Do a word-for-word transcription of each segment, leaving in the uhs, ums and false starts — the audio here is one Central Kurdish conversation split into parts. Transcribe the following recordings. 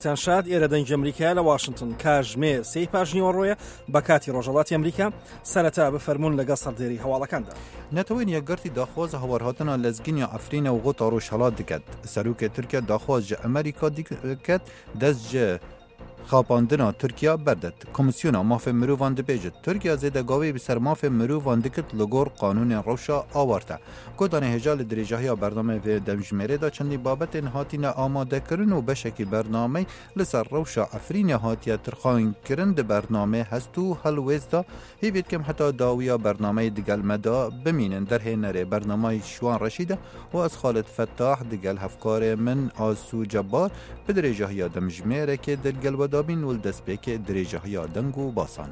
تەنشاد ئێرە دەنگی ئەمریکا لە واشنگتن کاژمێر سێی پاژنیەوە ڕۆیە بە کاتی ڕۆژهەڵاتی ئەمریکا سەرەتا بفەرمونون لەگەڵ سەردێری هەواڵەکاندا. نەتەوەین یەکگرتی داخواز هەوارهاتنە لەزگینیا ئەفرینە و غوتا ڕۆژهەڵات دکات. سەرۆکێ تورکیا داخواز ji ئەمریکا دکات دەست ji خاپاندنا تورکیا بردت. کمیسیونا مافê mirovan dibêjit Tirkiya zêdegavê bi ser mafê mirovan dikit li gor qanûnên rewşa awarte. Godanê hêja li dirêjahiya bername vê demjimêrê da çendî babetên hatîne amadekirin û beşekî bernameyê li ser rewşa Efrînê hatiye tirxankirin di bernamê hest û helwêz da hêvî dikim heta dawiya bernameyê digel me da bimînin derhê nerê bernamayê Şiwan Reşîd e û ez Xalid Fettah digel hevkarê min Asû Cebbar bi dirêjahiya demjimêrekê dilgel دابین ول دەستپێکێ درێژەهەیە دەنگ و باسان.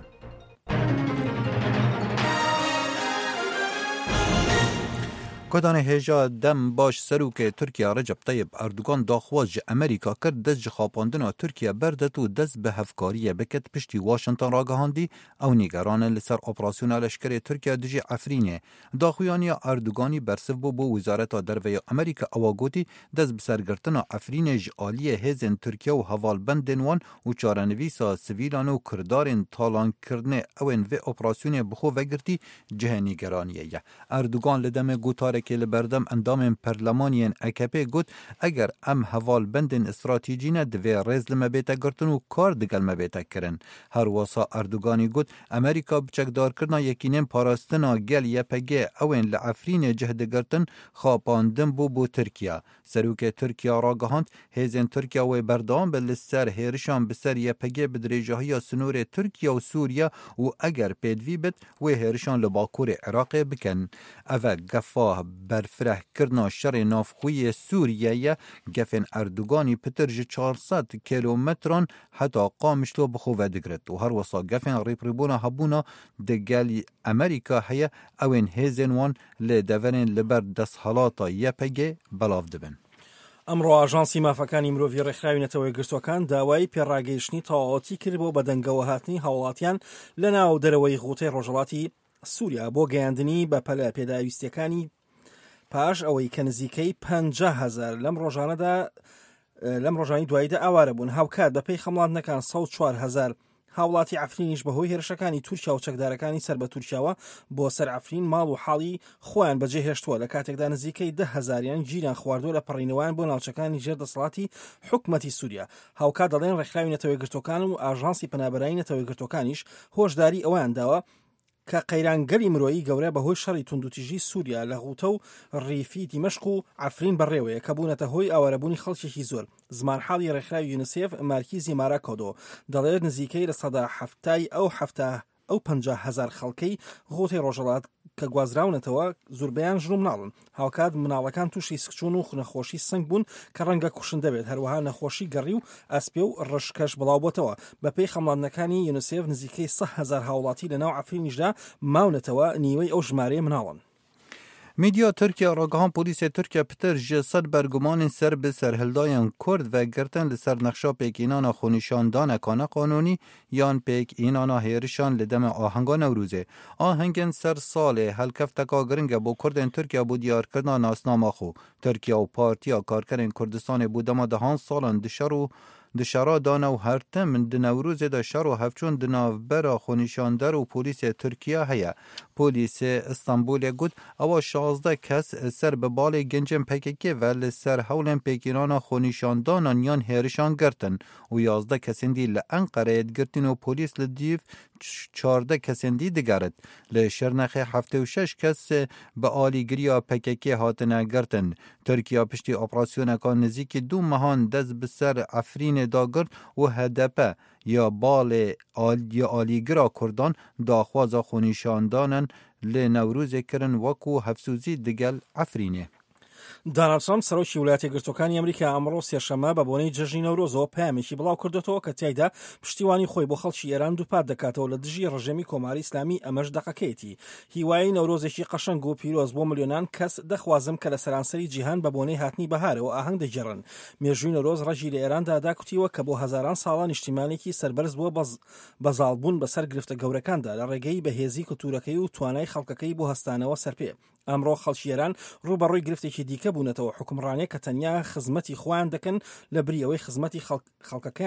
کۆدانê hêja dem baş serokê Tirkiya Recep Tayyip Erdogan daxwaz ji Amerîka kir dest ji xapandina Tirkiye berdet û dest bi hevkariyê biket piştî Washington ragihandî ew nîgeran e li ser operasyona leşkerê Tirkiye dijî Efrînê. Daxuyaniya Erdoganî bersiv bû bo Wizareta Derve Amerîka ewa gotî dest bi sergirtina Efrînê ji aliyê hêzên Tirkiye û hevalbendên wan û çarenivîsa sivîlan û kirdarên talankirinê ew ên vê operasyonê bi xwe vegirtî cihê nîgeraniyê ye. Erdogan li demê gotarê که لبردم اندام پرلمانین A K P گوت اگر ام هوالبندین استراتیجی دوی ریز لمبیتا گرتن و کار دگل مبیتا کرن. هر واسا اردوگانی گوت امریکا بچکدار کرنا یکینین پاراستنا گل یپگه اوین لعفرین جهد گرتن خاپاندن بو بو ترکیه. سروک ترکیه را گهاند هیزن ترکیه و بردام به لسر هیرشان بسر یپگه بدریجاهی سنور ترکیه و سوریه و اگر پیدوی بد و هیرشان لباکور عراق بکن. اوه گفاه برفره کرنا شر نافخوی سوریه گفن اردوگانی پترج چهارصد کیلومتران حتی قامشلو بخو ودگرد و هر وصا گفن ریپریبونا هبونا دگلی امریکا هیا اوین هیزن وان لدورین لبر دست حالاتا یپگه بلاف دبن. ئەمڕۆ ئاژانسی مافەکانی مرۆڤی ڕێکخراوی نەتەوەی گرتوەکان داوای پێڕاگەیشتنی تەواوەتی کرد بۆ بەدەنگەوە هاتنی هاوڵاتیان لە ناو دەرەوەی غوتەی ڕۆژهەڵاتی سووریا بۆ گەیاندنی بە پەلە پێداویستیەکانی پاش ئەوەی کە نزیکەی پەنجا هەزار لەم ڕۆژانەدا لەم ڕۆژانی دواییدا ئاوارە بوون. هاوکات بەپێی خەمڵاندنەکان سەد و چوار هەزار هاوڵاتی عەفرینیش بەهۆی هێرشەکانی تورکیا و چەکدارەکانی سەر بە تورکیاوە بۆ سەر عەفرین ماڵ و حاڵی خۆیان بەجێهێشتووە لە کاتێکدا نزیکەی ده هەزاریان گیریان خواردووە لە پەڕینەوەیان بۆ ناوچەکانی ژێردەسەڵاتی حکومەتی سووریا. هاوکات دەڵێن ڕێکخراوی نەتەوەی گرتوەکان و ئاژانسی پەنابەرایی نەتەوەی گرتوەکانیش هۆشداری ئەویان داوە کە قەیرانگەلی مرۆیی گەورە بەهۆی شەڕی توندوتیژی سووریا لە غوتە و ڕیفی دیمەشق و عەفرین بەڕێوەیە کە بوونەتە هۆی ئاوارەبوونی خەڵکێکی زۆر. زمانحاڵی ڕێکخراوی یونیسێف مارکیزی ماراکۆدۆ دەڵێت نزیکەی لە سەدا هەفتای ئەو هەفتە ئەو پەنجا هەزار خەڵکەی غوتەی ڕۆژهەڵات کە گوازراونەتەوە زۆربەیان ژن و مناڵن. هاوکات مناڵەکان تووشی سکچوون و نەخۆشی سنگ بوون کە ڕەنگە کوشن دەبێت. هەروەها نەخۆشی گەڕی و ئەسپێ و ڕشکەش بڵاو بۆتەوە. بەپێی خەمڵاندنەکانی یونیسێف نزیکەی سە هەزار هاوڵاتی لە ناو عەفرینیشدا ماونەتەوە نیوەی ئەو ژمارەیە مناڵن. میدیا ترکیه راگهان پلیس ترکیه پتر جسد برگمان سر به سرهلدایان کرد و گرتن لسر نقشا پیک اینانا خونیشاندان کانه قانونی یان پیک اینانا هیرشان لدم آهنگا نوروزه. آهنگن سر سال هلکفتکا گرنگ با کردن ترکیه بود دیار کردن ناسنامه خو. ترکیه و پارتیا کارکرین کردستان بودما دهان سالان دشارو دشارا دانا و هرتم من دنوروز دا شر و هفچون دناوبرا خونیشاندر و پولیس ترکیه هیا. پولیس استانبول گود اوا شازده کس سر به بال گنجم پککی و سر حولن پیکیرانا خونیشاندانان یان هیرشان گرتن و یازده کسندی لانقره گرتن و پولیس لدیف چارده کسندی دگرد. لشرنخ هفته و شش کس به آلیگریا پککی هاتنه گرتن. ترکیه پشتی اپراسیون کان نزیک دو مهان دست بسر عفرین داگرد و هدپه یا بال آل یا آلیگرا کردان داخواز خونیشاندانن لنوروز کرن وکو هفسوزی دگل عفرینه. دانالد ترامپ سەرۆکی ویلایەتە یەکگرتووەکانی ئەمریکا ئەمڕۆ سێشەممە بە بۆنەی جەژنی نەورۆزەوە پامێکی بڵاو کردێتەوە کە تیایدا پشتیوانی خۆی بۆ خەڵکی ئێران دووپات دەکاتەوە لە دژی ڕژێمی کۆماری ئیسلامی ئەمەش دەقەکەیەتی. هیوایی نەورۆزێکی قەشەنگ و پیرۆز بۆ ملیۆنان کەس دەخوازم کە لە سەرانسەری جیهان بە بۆنەی هاتنی بەهارەوە ئاهەنگ دەگێڕن. مێژووی نەورۆز ڕەجی لە ئێراندا داکوتیوە کە بۆ هەزاران ساڵان نیشتیمانێکی سەربەرز بووە بەزاڵبوون بەسەر گرفتە گەورەکاندا لە ڕێگەی بەهێزی کولتورەکەی و توانای خەڵکەکەی بۆ هەستانەوە سەرپێ. ئەمڕۆ خەڵکیێران ڕوبەڕووی گرفتێکی دیکە بوونەتەوە حکومڕانێک کە تەنیا خزمەتی خۆیان دەکەن لە بریەوەی خزمەتی خەڵکەکە